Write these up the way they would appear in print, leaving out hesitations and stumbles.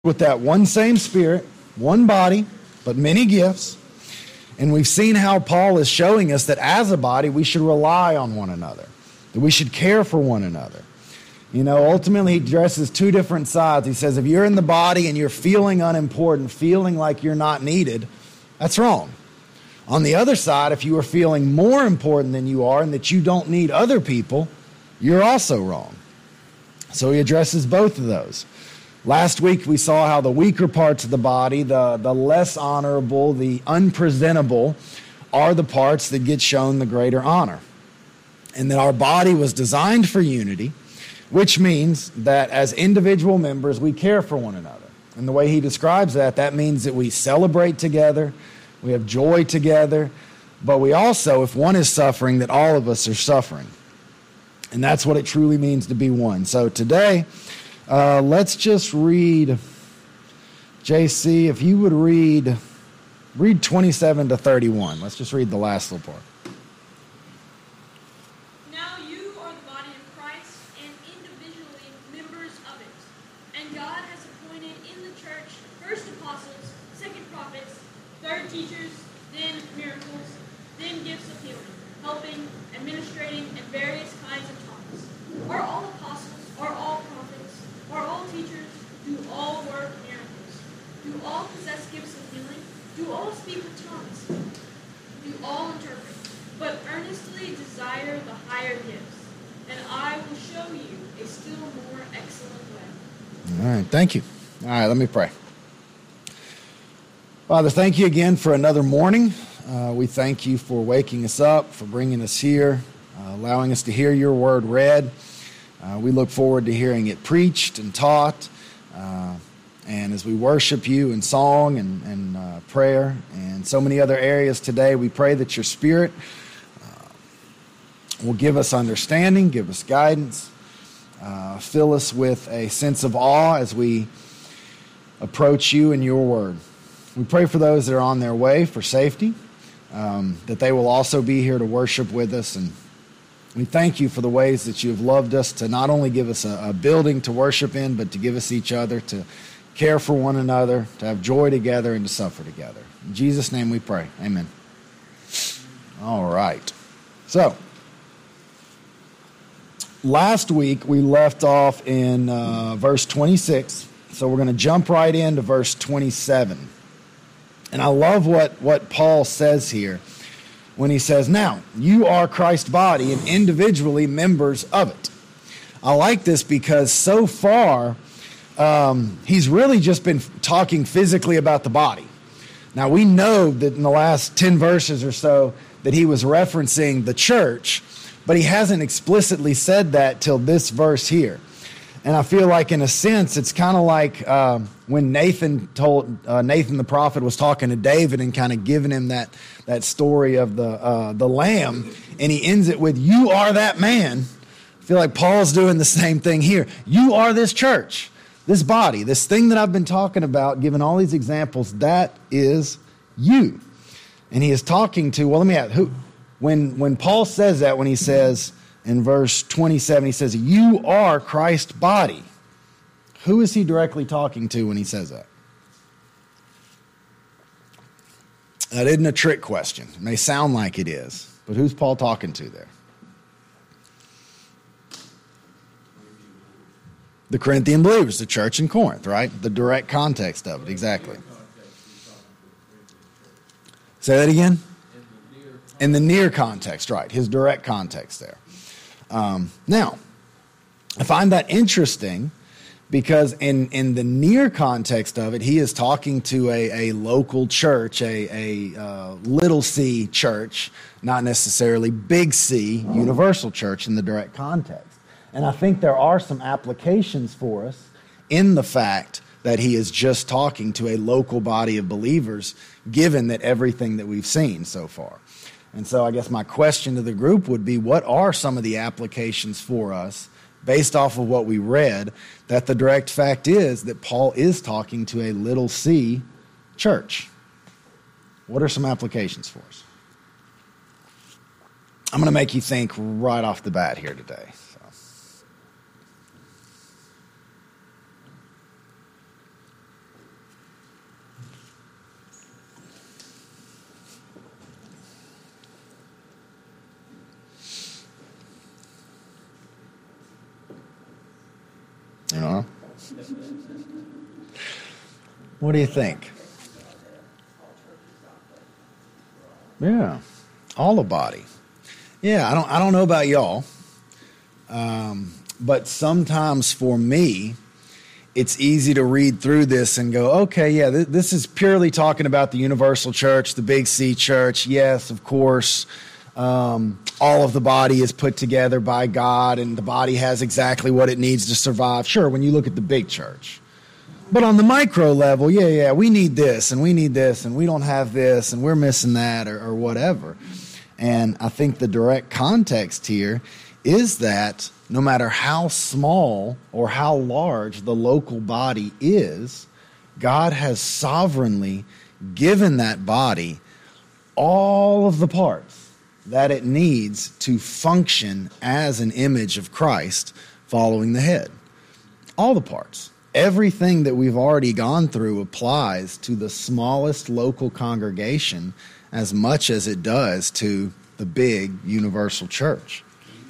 with that one same Spirit, one body, but many gifts. And we've seen how Paul is showing us that as a body, we should rely on one another, that we should care for one another. You know, ultimately, he addresses two different sides. He says, if you're in the body and you're feeling unimportant, feeling like you're not needed, that's wrong. On the other side, if you are feeling more important than you are and that you don't need other people, you're also wrong. So he addresses both of those. Last week, we saw how the weaker parts of the body, the less honorable, the unpresentable, are the parts that get shown the greater honor. And that our body was designed for unity, which means that as individual members, we care for one another. And the way he describes that, that means that we celebrate together, we have joy together, but we also, if one is suffering, that all of us are suffering. And that's what it truly means to be one. So today, let's just read, JC, if you would read 27 to 31. Let's just read the last little part. Now you are the body of Christ and individually members of it. And God has appointed in the church first apostles, second prophets, third teachers, then miracles, then gifts of healing, helping, administrating, and various kinds of tongues. Are all apostles? Are all prophets? Are all teachers? Do all work miracles? Do all possess gifts of healing? Do all speak with tongues? Do all interpret? But earnestly desire the higher gifts, and I will show you a still more excellent way. All right, thank you. All right, let me pray. Father, thank you again for another morning. We thank you for waking us up, for bringing us here, allowing us to hear your word read. We look forward to hearing it preached and taught. And as we worship you in song and prayer and so many other areas today, we pray that your Spirit will give us understanding, give us guidance, fill us with a sense of awe as we approach you and your word. We pray for those that are on their way for safety, that they will also be here to worship with us. And we thank you for the ways that you have loved us to not only give us a building to worship in, but to give us each other, to care for one another, to have joy together, and to suffer together. In Jesus' name we pray. Amen. All right. So, last week we left off in verse 26, so we're going to jump right into verse 27. And I love what Paul says here when he says, now, you are Christ's body and individually members of it. I like this because so far, he's really just been talking physically about the body. Now, we know that in the last 10 verses or so that he was referencing the church, but he hasn't explicitly said that till this verse here. And I feel like, in a sense, it's kind of like when Nathan the prophet was talking to David and kind of giving him that story of the lamb, and he ends it with, you are that man. I feel like Paul's doing the same thing here. You are this church, this body, this thing that I've been talking about, giving all these examples, that is you. And he is talking to, well, let me ask, who? When Paul says that, when he says in verse 27, he says, you are Christ's body. Who is he directly talking to when he says that? That isn't a trick question. It may sound like it is, but who's Paul talking to there? The Corinthian believers, the church in Corinth, right? The direct context of it, exactly. Say that again? In the near context, right. His direct context there. Now, I find that interesting because in the near context of it, he is talking to a local church, a little c church, not necessarily big C, universal church in the direct context. And I think there are some applications for us in the fact that he is just talking to a local body of believers, given that everything that we've seen so far. And so I guess my question to the group would be, what are some of the applications for us based off of what we read, that the direct fact is that Paul is talking to a little c church? What are some applications for us? I'm going to make you think right off the bat here today. know? What do you think? Yeah, all the body. Yeah, I don't know about y'all, but sometimes for me, it's easy to read through this and go, okay, yeah, this is purely talking about the universal church, the Big C church. Yes, of course, all of the body is put together by God, and the body has exactly what it needs to survive. Sure, when you look at the big church. But on the micro level, yeah, we need this, and we need this, and we don't have this, and we're missing that, or whatever. And I think the direct context here is that no matter how small or how large the local body is, God has sovereignly given that body all of the parts that it needs to function as an image of Christ following the head. All the parts. Everything that we've already gone through applies to the smallest local congregation as much as it does to the big universal church.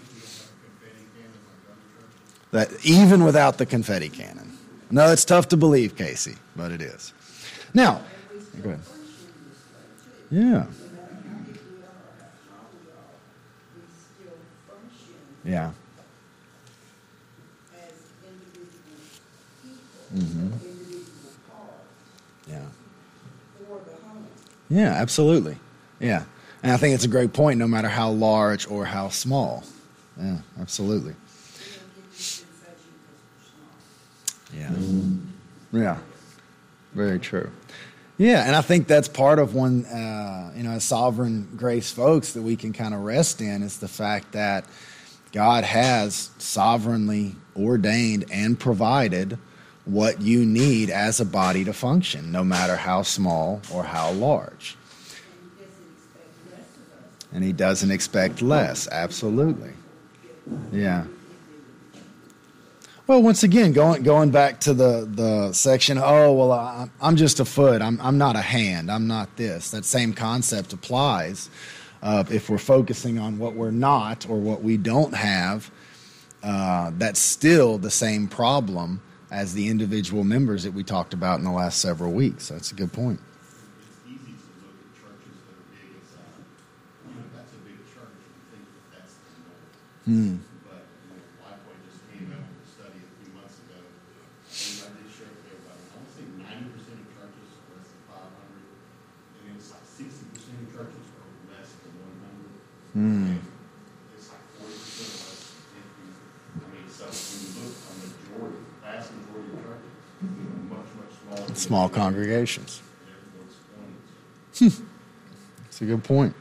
That even without the confetti cannon. No, it's tough to believe, Casey, but it is. Now, go ahead. Yeah. Yeah. Mm-hmm. Yeah. Yeah, absolutely. Yeah. And I think it's a great point, no matter how large or how small. Yeah, absolutely. Yeah. Yeah. Very true. Yeah, and I think that's part of one, as sovereign grace folks that we can kind of rest in is the fact that God has sovereignly ordained and provided what you need as a body to function, no matter how small or how large. And he doesn't expect less, absolutely. Yeah. Well, once again, going back to the section, I'm just a foot, I'm not a hand, I'm not this. That same concept applies if we're focusing on what we're not or what we don't have. That's still the same problem as the individual members that we talked about in the last several weeks. That's a good point. It's easy to look at churches that are big as that's a big church and think that that's the norm. But Lifeway just came out with a study a few months ago, and I did share with everybody. I want to say 90% of churches are less than 500, and it's like 60% of churches are less than 100. It's like 40% less than 50. I mean, so when you look on the vast majority of churches, much smaller. Small congregations. That's a good point.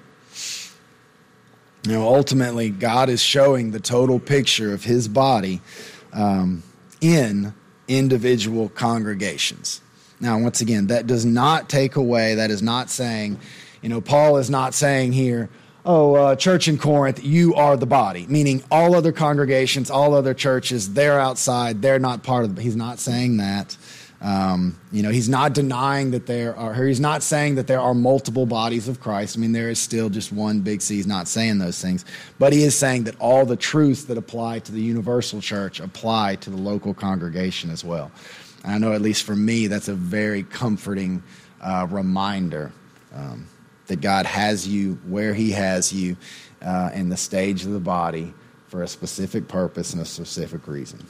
Ultimately, God is showing the total picture of his body in individual congregations. Now, once again, that does not take away, that is not saying, Paul is not saying here, church in Corinth, you are the body, meaning all other congregations, all other churches, they're outside, they're not part of he's not saying that. He's not denying that he's not saying that there are multiple bodies of Christ. I mean, there is still just one big C. He's not saying those things. But he is saying that all the truths that apply to the universal church apply to the local congregation as well. And I know, at least for me, that's a very comforting reminder that God has you where he has you in the stage of the body for a specific purpose and a specific reason.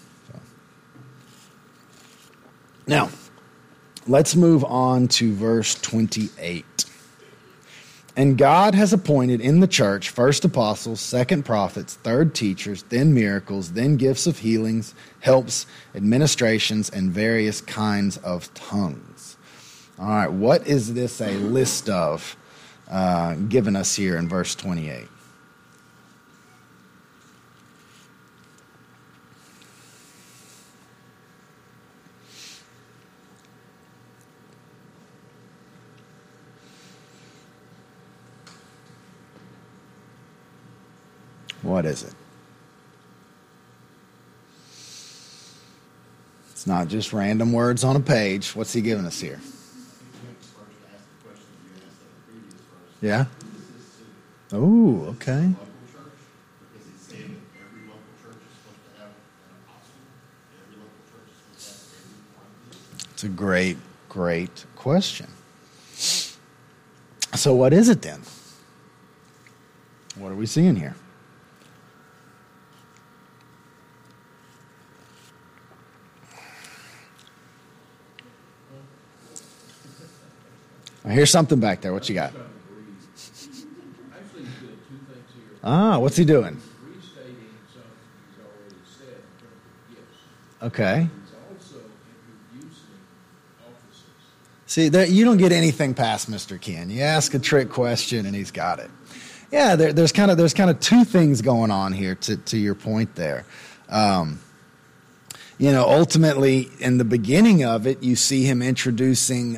Now, let's move on to verse 28. And God has appointed in the church first apostles, second prophets, third teachers, then miracles, then gifts of healings, helps, administrations, and various kinds of tongues. All right, what is this a list of given us here in verse 28? What is it? It's not just random words on a page. What's he giving us here? Yeah? Oh, okay. It's a great, great question. So what is it then? What are we seeing here? I hear something back there. What you got? Actually, he's doing two things here. What's he doing? He's restating something he's already said in terms of gifts. Okay. He's also introducing offices. See, you don't get anything past Mr. Ken. You ask a trick question, and he's got it. Yeah, there's kind of two things going on here. To your point there, ultimately in the beginning of it, you see him introducing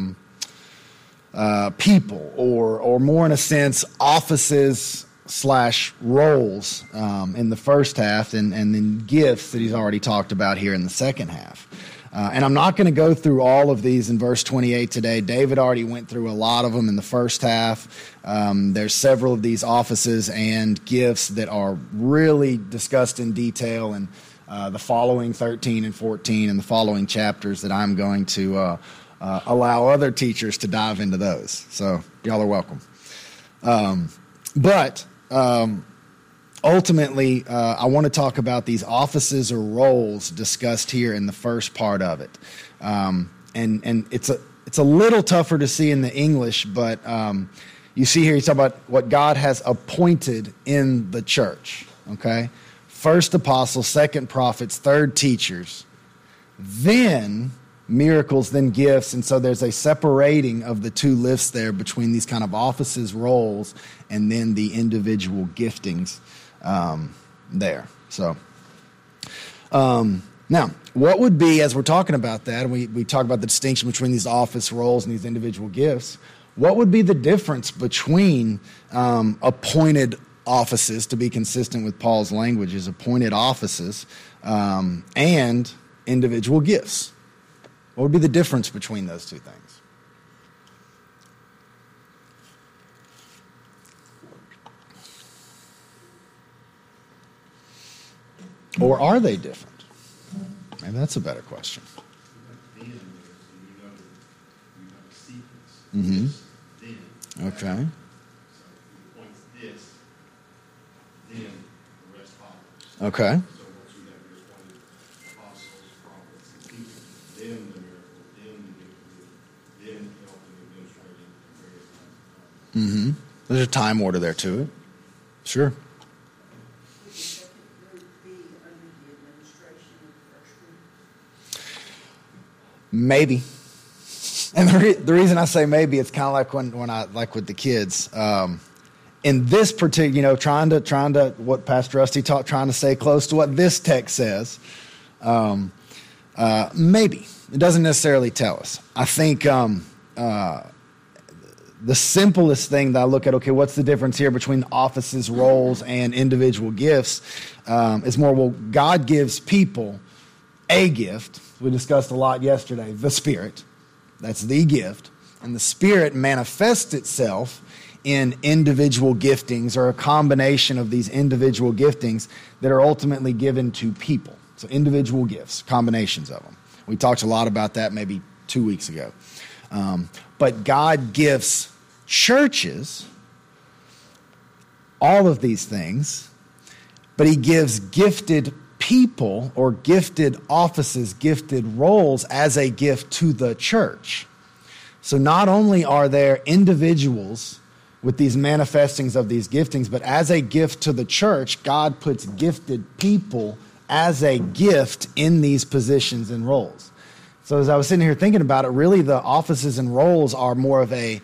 people, or more in a sense, offices / roles in the first half, and then gifts that he's already talked about here in the second half. And I'm not going to go through all of these in verse 28 today. David already went through a lot of them in the first half. There's several of these offices and gifts that are really discussed in detail in the following 13 and 14 and the following chapters that I'm going to allow other teachers to dive into those. So y'all are welcome. But ultimately, I want to talk about these offices or roles discussed here in the first part of it. And it's a little tougher to see in the English, but you see here he's talking about what God has appointed in the church. Okay? First apostles, second prophets, third teachers, then miracles, then gifts. And so there's a separating of the two lists there between these kind of offices, roles, and then the individual giftings there. So now, what would be, as we're talking about that, and we talk about the distinction between these office roles and these individual gifts, what would be the difference between appointed offices, to be consistent with Paul's language, is appointed offices, and individual gifts? What would be the difference between those two things? Or are they different? Maybe that's a better question. Mm-hmm. Okay. So he points this, then the rest follows. Okay. So once you have your appointed apostles, prophets, and teachers, then the miracle, then the gift, then helping, administrating, and various kinds of Mm-hmm. There's a time order there to it. Sure. Would the second group be under the administration of the first group? Maybe. And the reason I say maybe, it's kind of like when I, like with the kids, in this particular, trying to what Pastor Rusty taught, trying to stay close to what this text says. Maybe. It doesn't necessarily tell us. I think the simplest thing that I look at, okay, what's the difference here between offices, roles, and individual gifts, is more, well, God gives people a gift. We discussed a lot yesterday, the Spirit. That's the gift. And the Spirit manifests itself in individual giftings, or a combination of these individual giftings that are ultimately given to people. So individual gifts, combinations of them. We talked a lot about that maybe 2 weeks ago. But God gives churches all of these things, but he gives gifted people or gifted offices, gifted roles as a gift to the church. So not only are there individuals with these manifestings of these giftings, but as a gift to the church, God puts gifted people as a gift in these positions and roles. So as I was sitting here thinking about it, really the offices and roles are more of a,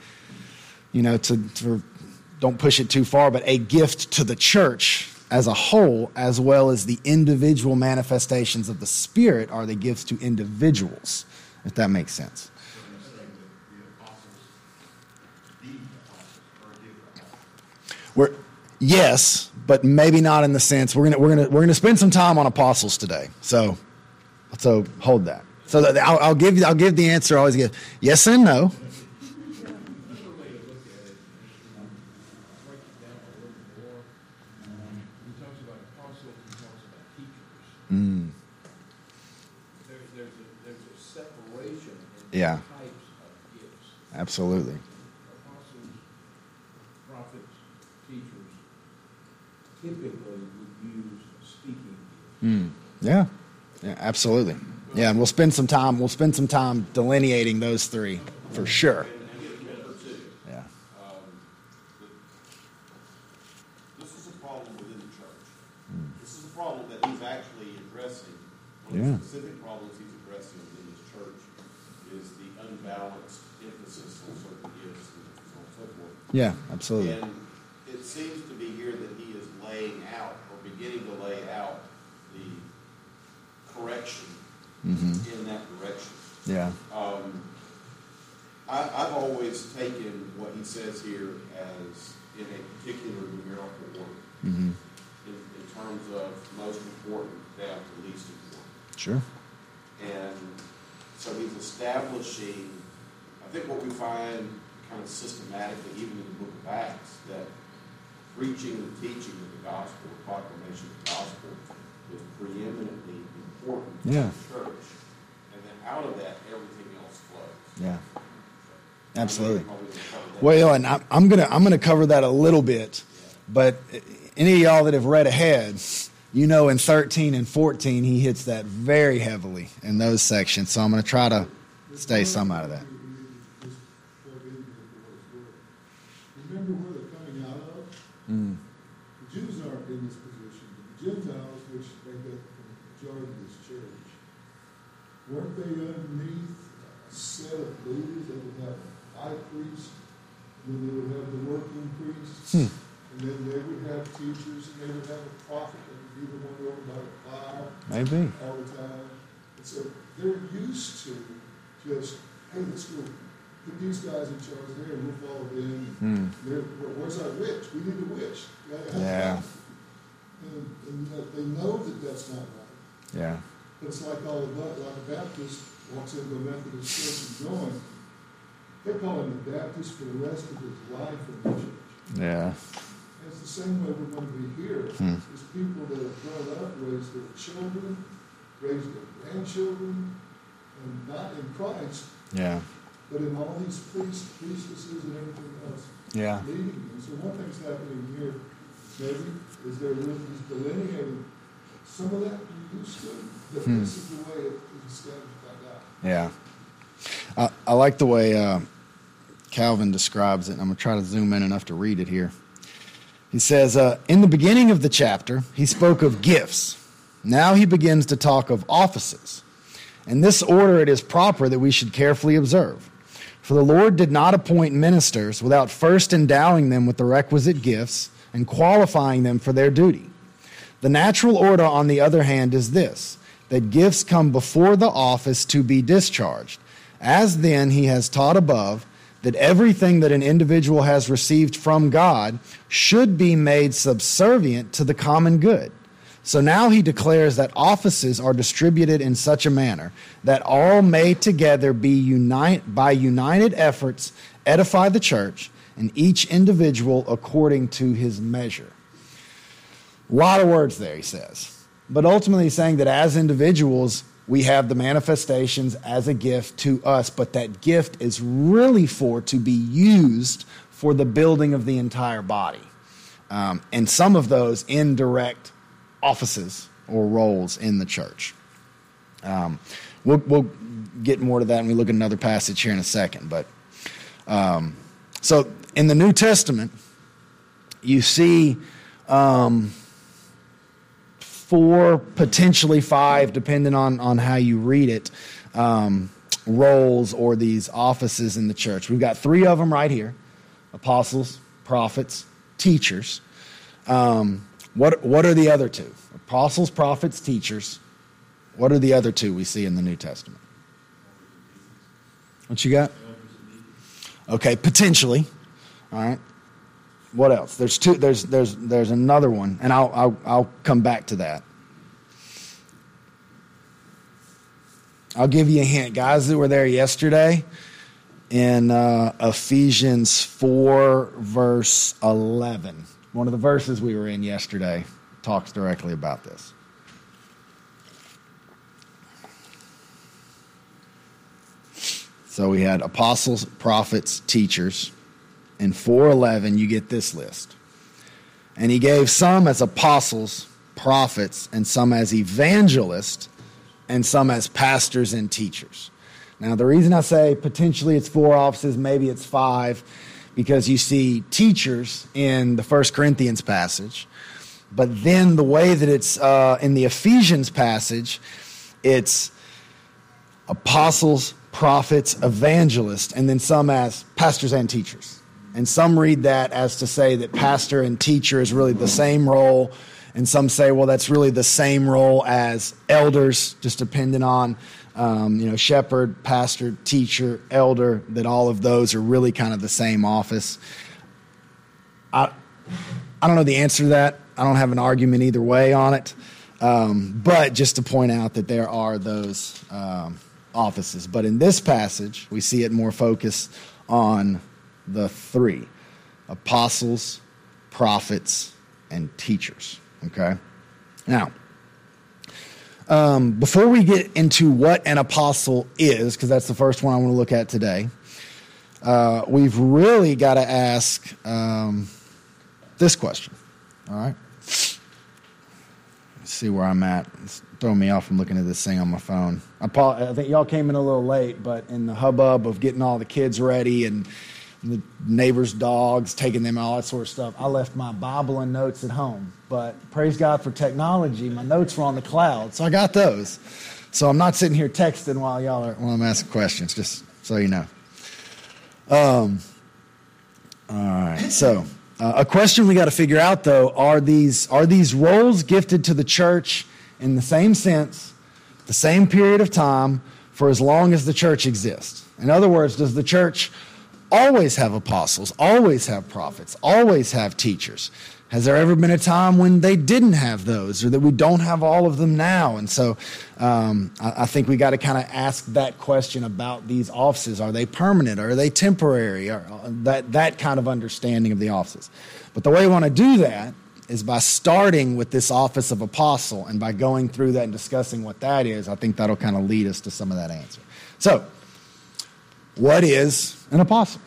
don't push it too far, but a gift to the church as a whole, as well as the individual manifestations of the Spirit are the gifts to individuals, if that makes sense. Yes, but maybe not in the sense we're gonna spend some time on apostles today. So hold that. So that I'll give the answer I always give. Yes and no. There's a separation and Yeah. types of gifts. Absolutely. Apostles, prophets, teachers typically would use speaking gifts. Yeah. Yeah, absolutely. Yeah, and we'll spend some time delineating those three for sure. And number two, Yeah. this is a problem within the church. This is a problem that he's actually addressing. One Yeah. of the specific problems he's addressing within his church is the unbalanced emphasis on certain gifts and so on and so forth. Yeah, absolutely. And it seems to be here that he is laying out or beginning to lay out the correction in that direction. Yeah. I've always taken what he says here as in a particular numerical order in terms of most important down to least important. Sure. And so he's establishing, I think what we find kind of systematically, even in the book of Acts, that preaching and teaching of the gospel, the proclamation of the gospel, is preeminently important to Yeah. the church. And then out of that, everything else flows. Yeah. Absolutely. Probably gonna cover that. Well, and I'm gonna cover that a little bit, but any of y'all that have read ahead, you know, in 13 and 14 he hits that very heavily in those sections. So I'm gonna try to stay some out of that. Remember where they're coming out of? The Jews aren't in this position. The Gentiles, which make up the majority of this church, weren't they underneath a set of leaders that would have a high priest, and then they would have the working priests, and then they would have teachers, and they would have a prophet that would be the one over by the fire Maybe. all the time. And so they're used to just, hey, let's go put these guys in charge there, and we'll follow them. Where's our witch? We need a witch. Yeah. And they know that that's not right. Yeah. But it's like all of that, like a Baptist walks into a Methodist church and joins, they're calling him a Baptist for the rest of his life in the church. Yeah. And it's the same way we're going to be here. There's people that have grown up, raised their children, raised their grandchildren, and not in Christ, Yeah. but in all these priestesses and everything else. Yeah. Leading them. So one thing's happening here, maybe, is he's delineating some of that you used to, but this is the way it is established by God. Yeah. I like the way Calvin describes it, and I'm going to try to zoom in enough to read it here. He says, in the beginning of the chapter, he spoke of gifts. Now he begins to talk of offices. In this order, it is proper that we should carefully observe. For the Lord did not appoint ministers without first endowing them with the requisite gifts and qualifying them for their duty. The natural order, on the other hand, is this, that gifts come before the office to be discharged. As then he has taught above, that everything that an individual has received from God should be made subservient to the common good. So now he declares that offices are distributed in such a manner that all may together be by united efforts edify the church, and each individual according to his measure. A lot of words there, he says. But ultimately he's saying that as individuals, we have the manifestations as a gift to us, but that gift is really to be used for the building of the entire body. And some of those indirect offices or roles in the church. We'll get more to that when we look at another passage here in a second. But so in the New Testament, you see 4, potentially 5, depending on how you read it, roles or these offices in the church. We've got 3 of them right here: apostles, prophets, teachers. What are the other 2? Apostles, prophets, teachers. What are the other 2 we see in the New Testament? What you got? Okay, potentially. All right. What else? There's 2. There's another one, and I'll come back to that. I'll give you a hint, guys that were there yesterday. In Ephesians 4, verse 11. One of the verses we were in yesterday talks directly about this. So we had apostles, prophets, teachers. In 4:11, you get this list. And he gave some as apostles, prophets, and some as evangelists, and some as pastors and teachers. Now, the reason I say potentially it's 4 offices, maybe it's 5, because you see teachers in the 1 Corinthians passage. But then the way that it's in the Ephesians passage, it's apostles, prophets, evangelists, and then some as pastors and teachers. And some read that as to say that pastor and teacher is really the same role. And some say, well, that's really the same role as elders, just depending on, shepherd, pastor, teacher, elder, that all of those are really kind of the same office. I don't know the answer to that. I don't have an argument either way on it. But just to point out that there are those offices. But in this passage, we see it more focused on the 3: apostles, prophets, and teachers. Okay? Now, before we get into what an apostle is, because that's the first one I want to look at today, we've really got to ask this question. All right? Let's see where I'm at. It's throwing me off from looking at this thing on my phone. I think y'all came in a little late, but in the hubbub of getting all the kids ready and the neighbors' dogs, taking them, all that sort of stuff, I left my Bible and notes at home. But praise God for technology, my notes were on the cloud, so I got those. So I'm not sitting here texting while I'm asking questions, just so you know. All right, so a question we got to figure out, though, are these roles gifted to the church in the same sense, the same period of time, for as long as the church exists? In other words, does the church always have apostles, always have prophets, always have teachers? Has there ever been a time when they didn't have those, or that we don't have all of them now? And so I think we got to kind of ask that question about these offices. Are they permanent? Are they temporary? Or that kind of understanding of the offices. But the way we want to do that is by starting with this office of apostle, and by going through that and discussing what that is. I think that'll kind of lead us to some of that answer. So, what is an apostle?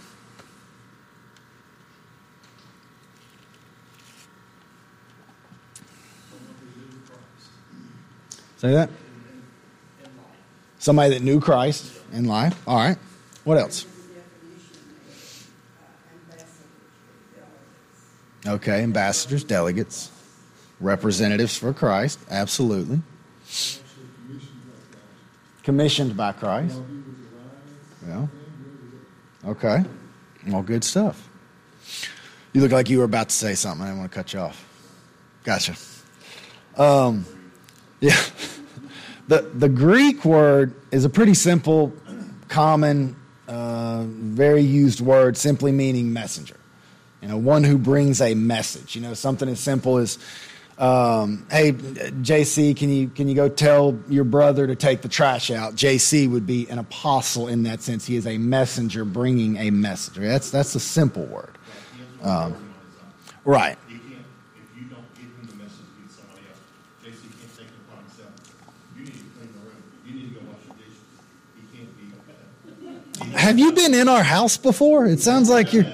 Say that? Somebody that knew Christ in life. All right. What else? Okay, ambassadors, delegates, representatives for Christ. Absolutely. Commissioned by Christ. Yeah. Okay. All good stuff. You look like you were about to say something. I didn't want to cut you off. Gotcha. Yeah. The Greek word is a pretty simple, common, very used word, simply meaning messenger. One who brings a message. Something as simple as, hey, JC, can you go tell your brother to take the trash out? JC would be an apostle in that sense. He is a messenger bringing a message. That's a simple word. Right. He can't, if you don't give him the message, give somebody else. JC can't take it upon himself. You need to clean the room. You need to go wash the dishes. He can't be. Have you been in our house before? It sounds like you're.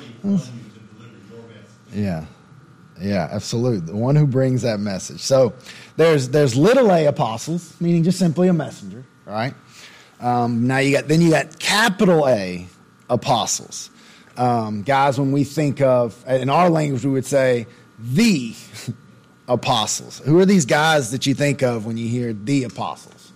Yeah, absolutely. The one who brings that message. So there's little a apostles, meaning just simply a messenger. All right. Now you got capital A apostles, guys. When we think of, in our language, we would say the apostles. Who are these guys that you think of when you hear the apostles?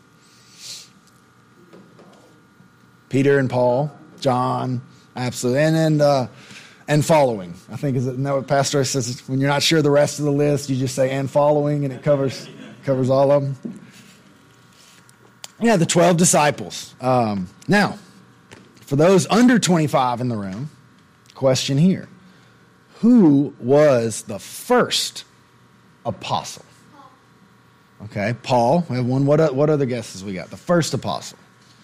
Peter and Paul, John, absolutely, and following. I think isn't that what Pastor says? When you're not sure the rest of the list, you just say and following, and it covers all of them. Yeah, the 12 disciples. Now, for those under 25 in the room, question here: who was the first apostle? Okay, Paul. We have one. What other guesses we got? The first apostle.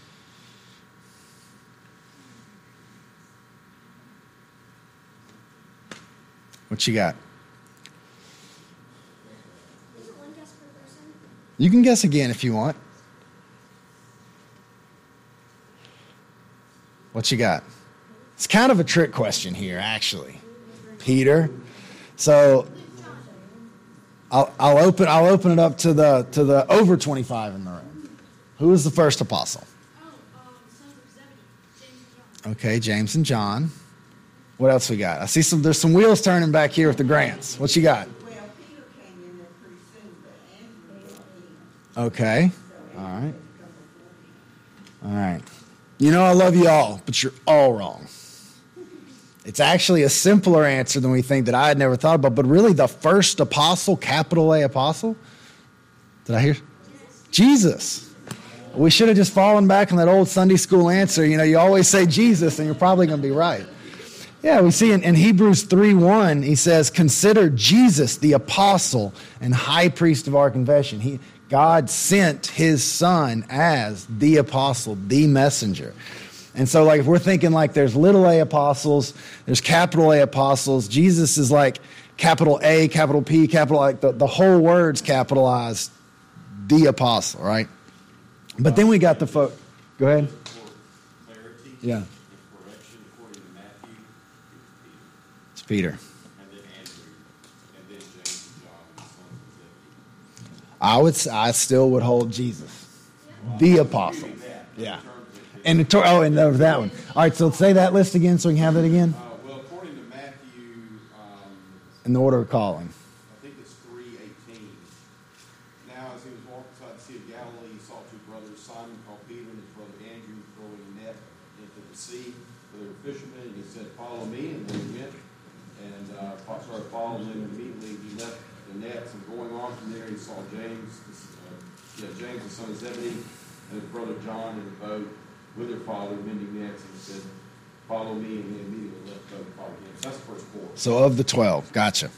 What you got? Is it one guess per person? You can guess again if you want. What you got? It's kind of a trick question here, actually. Peter. So I'll open it up to the over 25 in the room. Who was the first apostle? Sons of Zebedee, James and John. Okay, James and John. What else we got? I see there's some wheels turning back here with the Grants. What you got? Well, Peter came in there pretty soon, but Andrew got in. Okay. So All Andrew right. had to come before him. All right. You know I love you all, but you're all wrong. It's actually a simpler answer than we think that I had never thought about, but really the first apostle, capital A apostle, did I hear? Jesus. We should have just fallen back on that old Sunday school answer. You know, you always say Jesus and you're probably going to be right. Yeah, we see in Hebrews 3:1, he says, consider Jesus the apostle and high priest of our confession. God sent his son as the apostle, the messenger. And so, like, if we're thinking like there's little a apostles, there's capital A apostles, Jesus is like capital A, capital P, capital, like the whole word's capitalized, the apostle, right? But then we got the folk. Go ahead. For clarity Yeah, and correction, according to Matthew, it's Peter. and then Andrew, and then James and John, the sons of Zebedee. I still would hold Jesus, the apostle. Yeah. And that one. All right, so say that list again so we can have it again Well, according to Matthew, in the order of calling. I think it's 3:18. Now, as he was walking beside the Sea of Galilee, he saw two brothers, Simon called Peter and his brother Andrew, throwing a net into the sea. For they were fishermen, and he said, "Follow me," and they went. And started following them. Immediately he left the nets, and going on from there, he saw James, James the son of Zebedee, and his brother John in the boat with their father mending nets, and he said, "Follow me," and they immediately left the boat and followed him. So that's the first four. So of the 12, gotcha.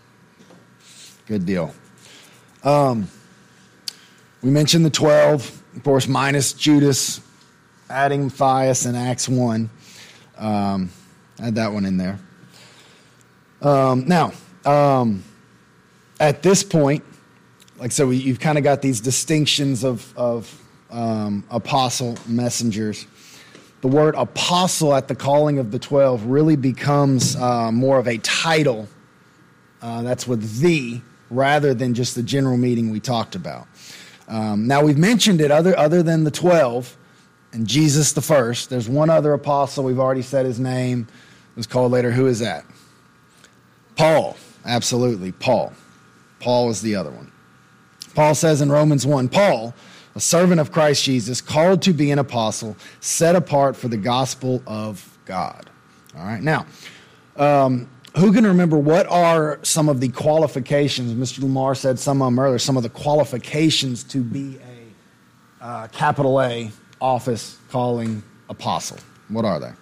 Good deal. We mentioned the 12, of course, minus Judas, adding Matthias in Acts 1. Add that one in there. Now, at this point, like so, you've kind of got these distinctions of apostle messengers. The word apostle at the calling of the 12 really becomes more of a title. That's with the, rather than just the general meaning we talked about. Now we've mentioned it other than the 12, and Jesus the first. There's one other apostle. We've already said his name. It was called later. Who is that? Paul. Absolutely, Paul. Paul is the other one. Paul says in Romans 1, Paul, a servant of Christ Jesus, called to be an apostle, set apart for the gospel of God. All right, now, who can remember what are some of the qualifications? Mr. Lamar said some of them earlier, some of the qualifications to be a capital A office calling apostle. What are they?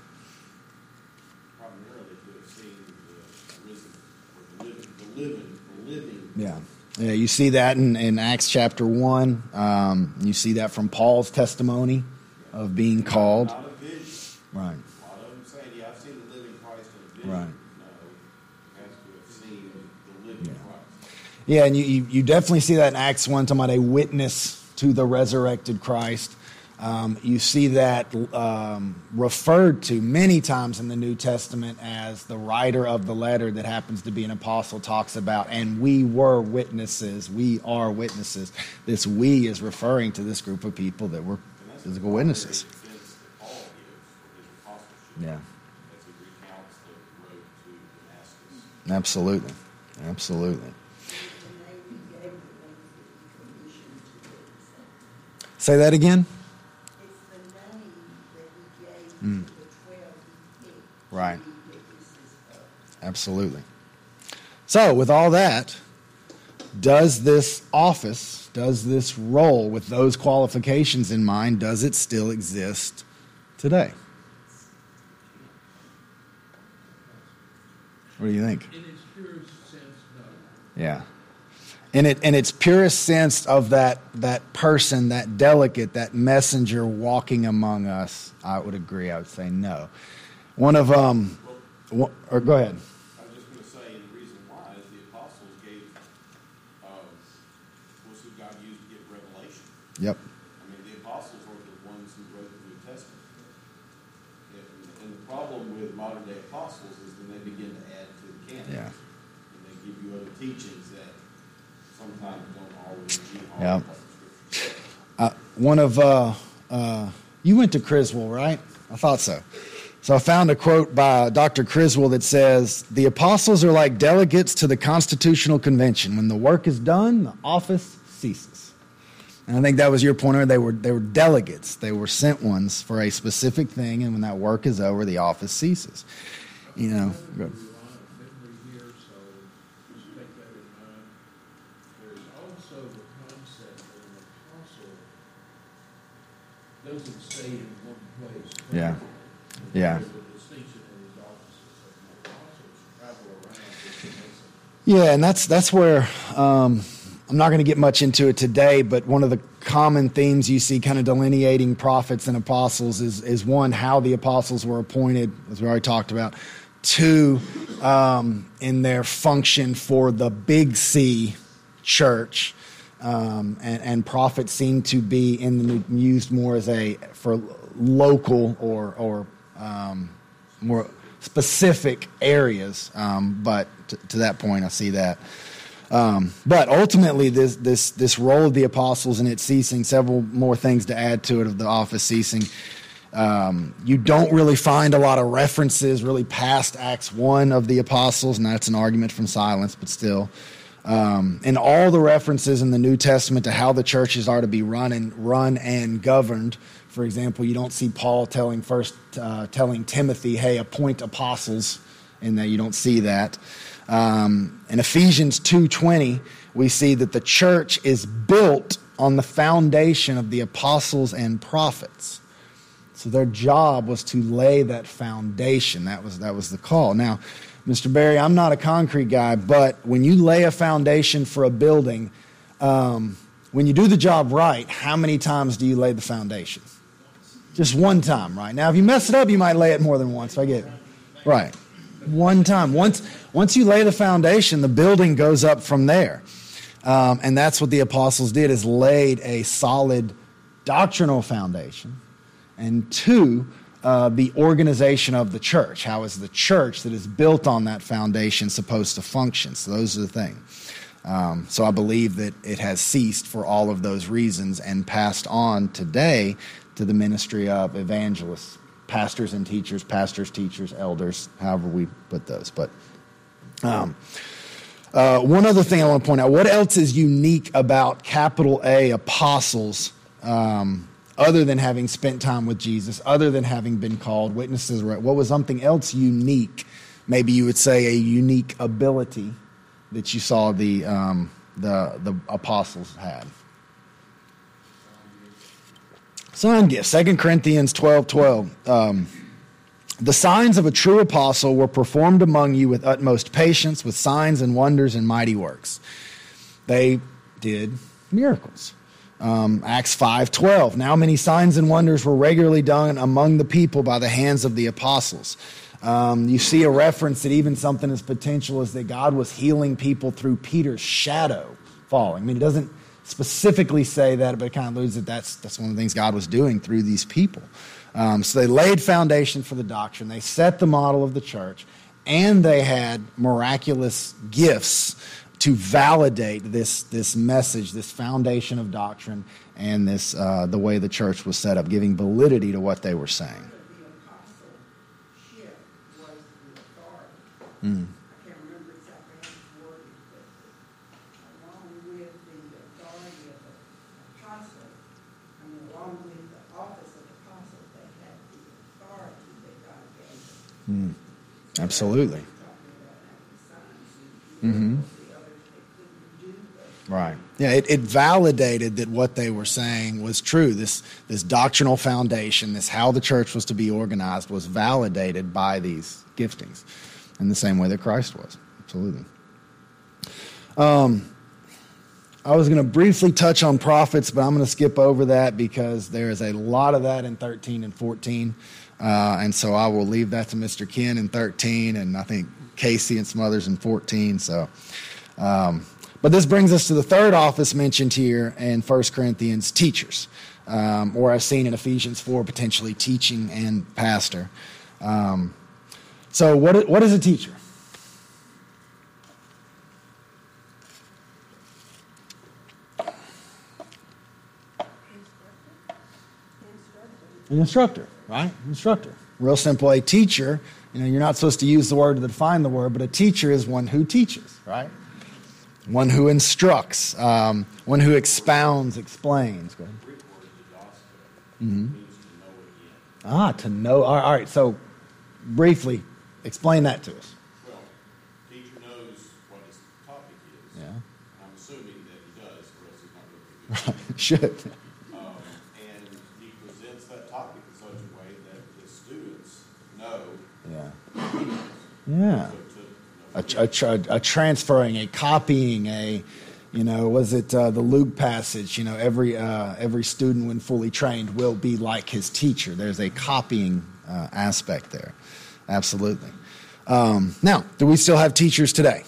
Primarily to have seen the risen, or the living. Yeah. Yeah, you see that in Acts chapter 1. You see that from Paul's testimony of being called. Not a vision. Right. A lot of them saying, "Yeah, I've seen the living Christ in a vision." Right. No, has to have seen the living Christ. Yeah, and you definitely see that in Acts 1, talking about a witness to the resurrected Christ. You see that referred to many times in the New Testament as the writer of the letter that happens to be an apostle talks about, and we were witnesses, we are witnesses. This we is referring to this group of people that were physical witnesses. Defense that Paul gives for his apostleship Yeah, as he recounts the road to Damascus. absolutely. Absolutely. And they gave the ones that he commissioned to do so. Say that again? It's the money that he gave to the 12 he picked Right. to be witnesses of. Absolutely. So, with all that, does this office, does this role with those qualifications in mind, does it still exist today? What do you think? In its purest sense, no. Yeah. In its purest sense of that person, that delegate, that messenger walking among us, I would agree. I would say no. One of or go ahead. I was just going to say, and the reason why is the apostles gave, was who God used to give revelation. Yep. I mean, the apostles were the ones who wrote the New Testament. If modern day apostles is then they begin to add to the canon. Yeah. And they give you other teachings that sometimes don't always be on Yeah. Scripture. You went to Criswell, right? I thought so. So I found a quote by Dr. Criswell that says, "The apostles are like delegates to the Constitutional Convention. When the work is done, the office ceases." And I think that was your point. They were delegates. They were sent ones for a specific thing, and when that work is over, the office ceases. You know. Memory here, so just take that in mind. There's also the concept that an apostle doesn't stay in one place. Yeah. Yeah. There's a distinction in these offices. So the apostles travel around different places. Yeah, and that's where I'm not going to get much into it today, but one of the common themes you see kind of delineating prophets and apostles is one, how the apostles were appointed, as we already talked about. Two, in their function for the big C church. And prophets seem to be used more as for local or more specific areas. But to that point, I see that. But ultimately, this role of the apostles and its ceasing, several more things to add to it of the office ceasing. You don't really find a lot of references really past Acts 1 of the apostles, and that's an argument from silence, but still. And all the references in the New Testament to how the churches are to be run and governed. For example, you don't see Paul telling Timothy, "Hey, appoint apostles," in that you don't see that. In Ephesians 2:20, we see that the church is built on the foundation of the apostles and prophets. So their job was to lay that foundation. That was the call. Now, Mr. Barry, I'm not a concrete guy, but when you lay a foundation for a building, when you do the job right, how many times do you lay the foundation? Just one time, right? Now, if you mess it up, you might lay it more than once. I get it. Right. One time. Once you lay the foundation, the building goes up from there. And that's what the apostles did, is laid a solid doctrinal foundation. And two, the organization of the church. How is the church that is built on that foundation supposed to function? So those are the things. So I believe that it has ceased for all of those reasons and passed on today to the ministry of evangelists, pastors and teachers, pastors, teachers, elders, however we put those. But one other thing I want to point out, what else is unique about capital A apostles, other than having spent time with Jesus, other than having been called witnesses? What was something else unique? Maybe you would say a unique ability that you saw the apostles had. Sign gifts, 2 Corinthians 12:12. The signs of a true apostle were performed among you with utmost patience, with signs and wonders and mighty works. They did miracles. Acts 5:12. Now many signs and wonders were regularly done among the people by the hands of the apostles. You see a reference that even something as potential as that God was healing people through Peter's shadow falling. I mean, it doesn't specifically say that, but it kind of alludes that that's one of the things God was doing through these people. So they laid foundation for the doctrine. They set the model of the church, and they had miraculous gifts to validate this message, this foundation of doctrine, and this the way the church was set up, giving validity to what they were saying. The apostleship was the authority. Mm. I can't remember exactly how it's worded, but along with the authority of the apostle, along with the office of apostle, they had the authority that God gave them. Absolutely. Mm-hmm. Right. Yeah, it validated that what they were saying was true. This doctrinal foundation, this how the church was to be organized, was validated by these giftings in the same way that Christ was. Absolutely. I was going to briefly touch on prophets, but I'm going to skip over that because there is a lot of that in 13 and 14. And so I will leave that to Mr. Ken in 13, and I think Casey and some others in 14. So, but this brings us to the third office mentioned here in 1 Corinthians, teachers, or as seen in Ephesians 4, potentially teaching and pastor. So what is a teacher? An instructor, right? Instructor. Real simple. A teacher, you're not supposed to use the word to define the word, but a teacher is one who teaches, right? One who instructs, one who expounds, explains. Go ahead. To know. All right. So, briefly, explain that to us. Well, teacher knows what his topic is. Yeah. I'm assuming that he does, or else he's not going to be good. Should. And he presents that topic in such a way that the students know. Yeah. A transferring, a copying, was it the Luke passage? Every student, when fully trained, will be like his teacher. There's a copying aspect there. Absolutely. Now, do we still have teachers today?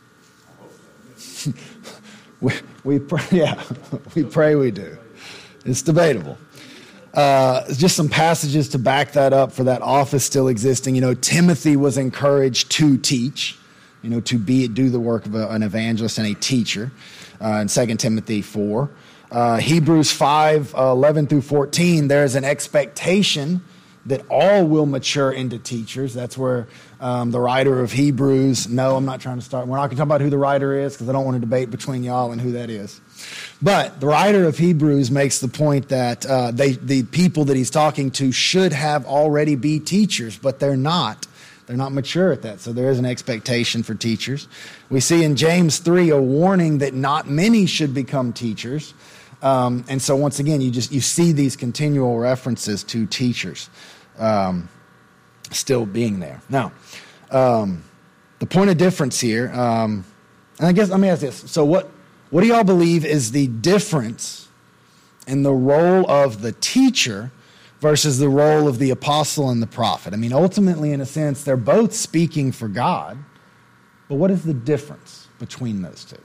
we pray, yeah, we pray we do. It's debatable. Just some passages to back that up for that office still existing. Timothy was encouraged to teach, to do the work of an evangelist and a teacher in 2 Timothy 4. Hebrews 5, 11 through 14, there's an expectation that all will mature into teachers. That's where the writer of Hebrews, no, I'm not trying to start. We're not going to talk about who the writer is because I don't want to debate between y'all and who that is. But the writer of Hebrews makes the point that the people that he's talking to should have already be teachers, but they're not. They're not mature at that, so there is an expectation for teachers. We see in James 3 a warning that not many should become teachers. And so once again, you see these continual references to teachers still being there. Now, the point of difference here, and I guess let me ask this. So what do y'all believe is the difference in the role of the teacher versus the role of the apostle and the prophet? I mean, ultimately, in a sense, they're both speaking for God, but what is the difference between those two?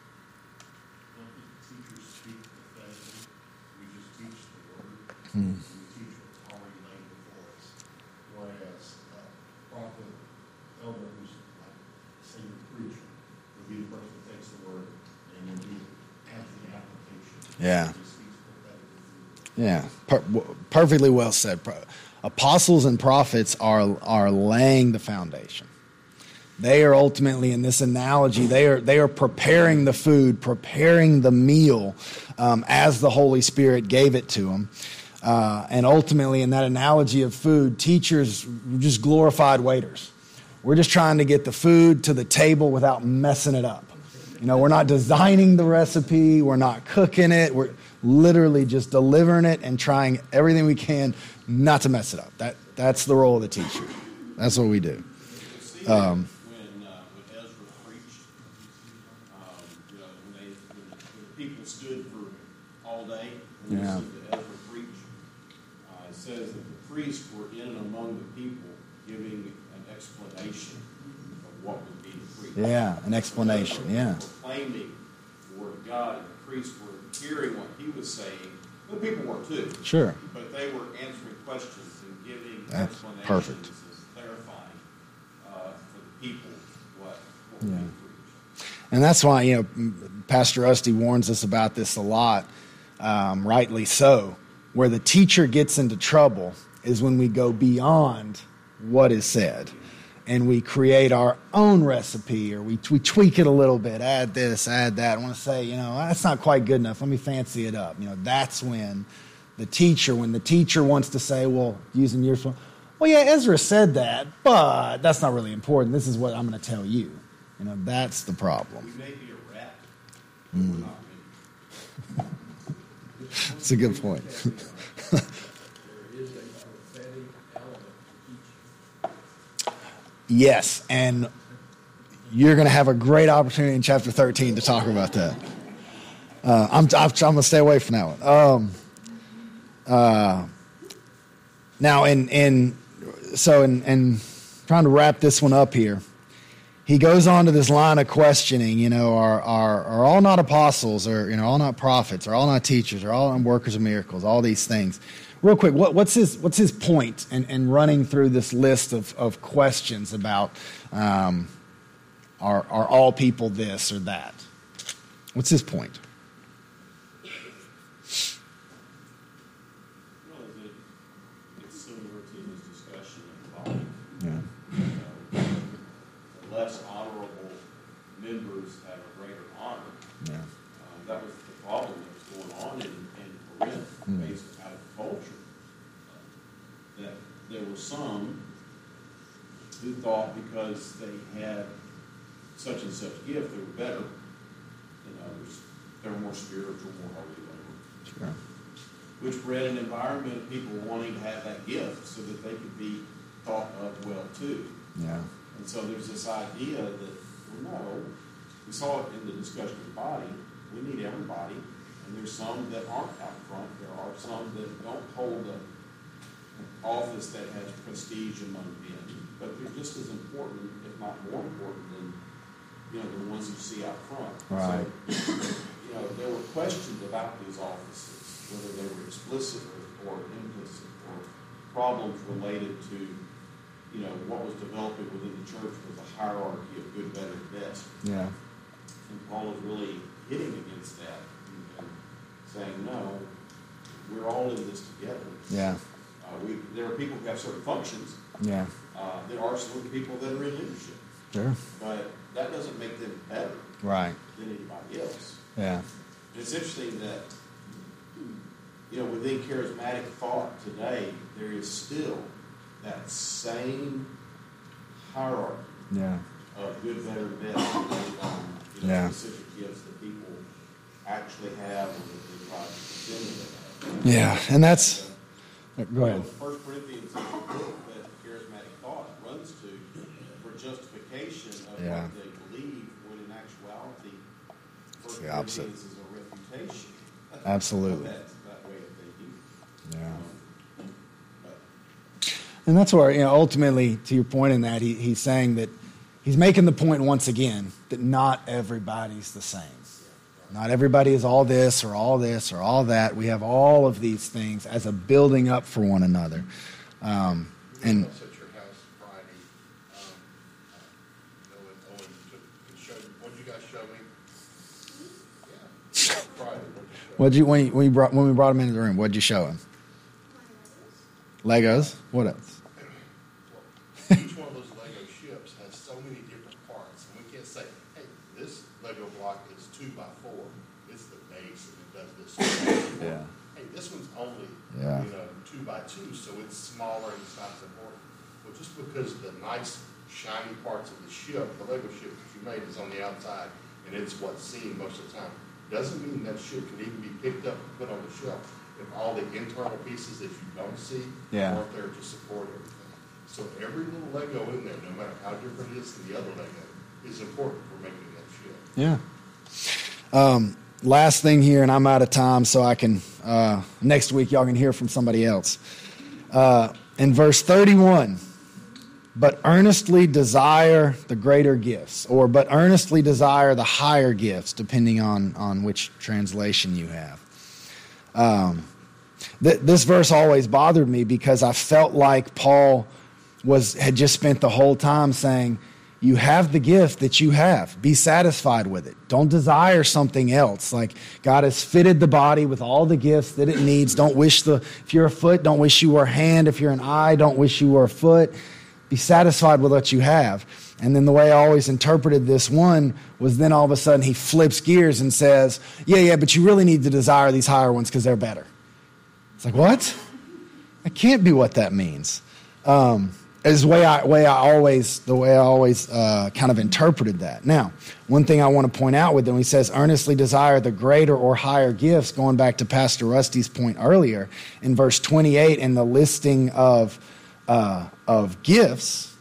Teachers speak prophetically. We just teach the word. We teach what's already laid before us. Whereas prophet, elder, who's like, say, the preacher, would be the person that takes the word and then he adds the application. Yeah. He speaks prophetically. Yeah, perfectly well said. Apostles and prophets are laying the foundation. They are ultimately, in this analogy, they are preparing the food, preparing the meal as the Holy Spirit gave it to them. And ultimately, in that analogy of food, teachers are just glorified waiters. We're just trying to get the food to the table without messing it up. We're not designing the recipe. We're not cooking it. We're literally just delivering it and trying everything we can not to mess it up. That's the role of the teacher. That's what we do. When Ezra preached, when the people stood for all day, and they listened to Ezra preach, it says that the priests were in and among the people giving an explanation of what was being preached. Yeah, an explanation, yeah. Proclaiming the word of God, and the priests were hearing what he was saying. The people were too. Sure. But they were answering questions and giving That's explanations perfect. and clarifying for the people what Yeah. we preach. And that's why, Pastor Rusty warns us about this a lot, rightly so. Where the teacher gets into trouble is when we go beyond what is said and we create our own recipe, or we tweak it a little bit, add this, add that. I want to say, that's not quite good enough. Let me fancy it up. That's when the teacher wants to say, well, using your phone, well, yeah, Ezra said that, but that's not really important. This is what I'm going to tell you. That's the problem. We may be a rat, but we're not really. That's a good point. There is a prophetic element to teaching. Yes, and you're going to have a great opportunity in chapter 13 to talk about that. I'm going to stay away from that one. Now, in trying to wrap this one up here, he goes on to this line of questioning. Are all not apostles, or all not prophets, or all not teachers, or all not workers of miracles? All these things. real quick, what's his point in running through this list of questions about are all people this or that? What's his point? Well, it's similar to his discussion of the body. Yeah. The less honorable members have a greater honor. Yeah. That was the problem that was going on in Corinth, based out of culture. That there were some who thought because they had such and such gift, they were better than others. They were more spiritual, more holy, whatever. Sure. Which bred an environment of people wanting to have that gift so that they could be thought of well too. Yeah. And so there's this idea that, well, no, we saw it in the discussion of the body. We need everybody, and there's some that aren't out front. There are some that don't hold an office that has prestige among men, but they're just as important, if not more important, than the ones you see out front. Right. So, there were questions about these offices, whether they were explicit or implicit, or problems related to what was developing within the church was a hierarchy of good, better, and best. Yeah. And Paul is really hitting against that and saying, no, we're all in this together. Yeah. There are people who have certain functions. Yeah. There are certain people that are in leadership. Sure. But that doesn't make them better Right. than anybody else. Yeah. And it's interesting that, within charismatic thought today, there is still that same hierarchy Yeah. of good, better, and best based on Yeah. specific gifts that people actually have or that they try to pretend they have. Yeah. And that's, go ahead. 1 Corinthians is a book that charismatic thought runs to for justification of Yeah. what they believe, when in actuality, 1 the opposite. Corinthians is a refutation Absolutely. of that way of thinking. Yeah. But And that's where, ultimately, to your point in that, he's saying that he's making the point once again that not everybody's the same. Not everybody is all this or all this or all that. We have all of these things as a building up for one another. And I was at your house Friday. Owen showed you. What did you guys show me? Yeah. Friday. What did you show me? when we brought him into the room, what did you show him? Legos. What else? Well, each one of those Lego ships has so many different parts, and we can't say, "Hey, this Lego block is 2x4. It's the base, and it does this." Yeah. Hey, this one's only 2x2, so it's smaller and it's not as important. Well, just because the nice shiny parts of the ship, the Lego ship that you made, is on the outside, and it's what's seen most of the time, doesn't mean that ship can even be picked up and put on the shelf if all the internal pieces that you don't see aren't there to support everything. So every little Lego in there, no matter how different it is than the other Lego, is important for making that ship. Yeah. Last thing here, and I'm out of time, so I can, next week y'all can hear from somebody else. In verse 31, but earnestly desire the greater gifts, or but earnestly desire the higher gifts, depending on which translation you have. This verse always bothered me because I felt like Paul had just spent the whole time saying, you have the gift that you have. Be satisfied with it. Don't desire something else. Like, God has fitted the body with all the gifts that it needs. If you're a foot, don't wish you were a hand. If you're an eye, don't wish you were a foot. Be satisfied with what you have. And then the way I always interpreted this one was then all of a sudden he flips gears and says, yeah, but you really need to desire these higher ones because they're better. It's like, what? That can't be what that means. Is the way I always kind of interpreted that. Now, one thing I want to point out with him, he says, earnestly desire the greater or higher gifts, going back to Pastor Rusty's point earlier, in verse 28 in the listing of gifts.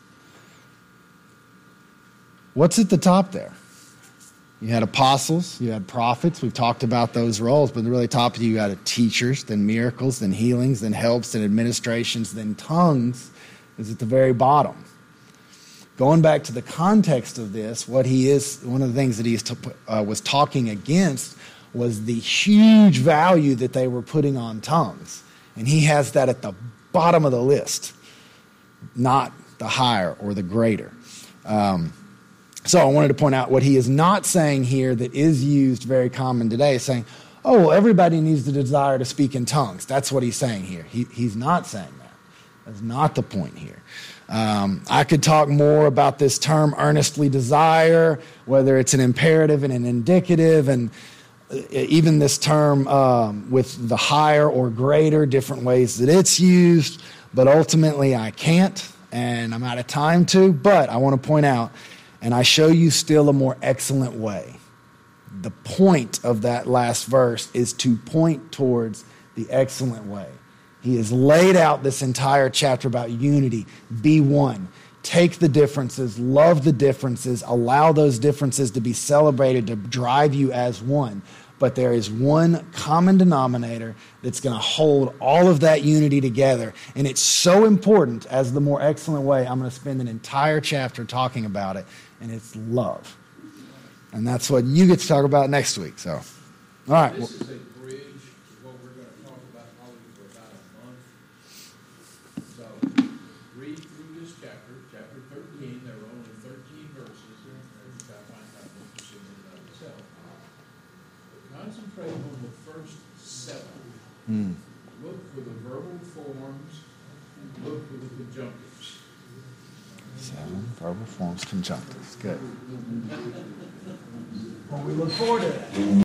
What's at the top there? You had apostles, you had prophets. We've talked about those roles, but at the really top you had teachers, then miracles, then healings, then helps, then administrations, then tongues is at the very bottom. Going back to the context of this, one of the things that he was talking against was the huge value that they were putting on tongues. And he has that at the bottom of the list, not the higher or the greater. So I wanted to point out what he is not saying here that is used very common today, saying, oh, well, everybody needs the desire to speak in tongues. That's what he's saying here. He's not saying that. That's not the point here. I could talk more about this term earnestly desire, whether it's an imperative and an indicative, and even this term with the higher or greater, different ways that it's used. But ultimately, I can't, and I'm out of time to. But I want to point out, and I show you still a more excellent way. The point of that last verse is to point towards the excellent way. He has laid out this entire chapter about unity. Be one. Take the differences, love the differences, allow those differences to be celebrated to drive you as one. But there is one common denominator that's going to hold all of that unity together. And it's so important, as the more excellent way, I'm going to spend an entire chapter talking about it, and it's love. And that's what you get to talk about next week. So, all right. This is a bridge to what we're going to talk about probably for about a month. So, read through this chapter, chapter 13. There are only 13 verses, which I find kind of interesting in and of itself. But concentrate on the first 7. Look for the verbal forms, look for the conjunctives. 7 verbal forms, conjunctives. Good. Well, we look forward to that.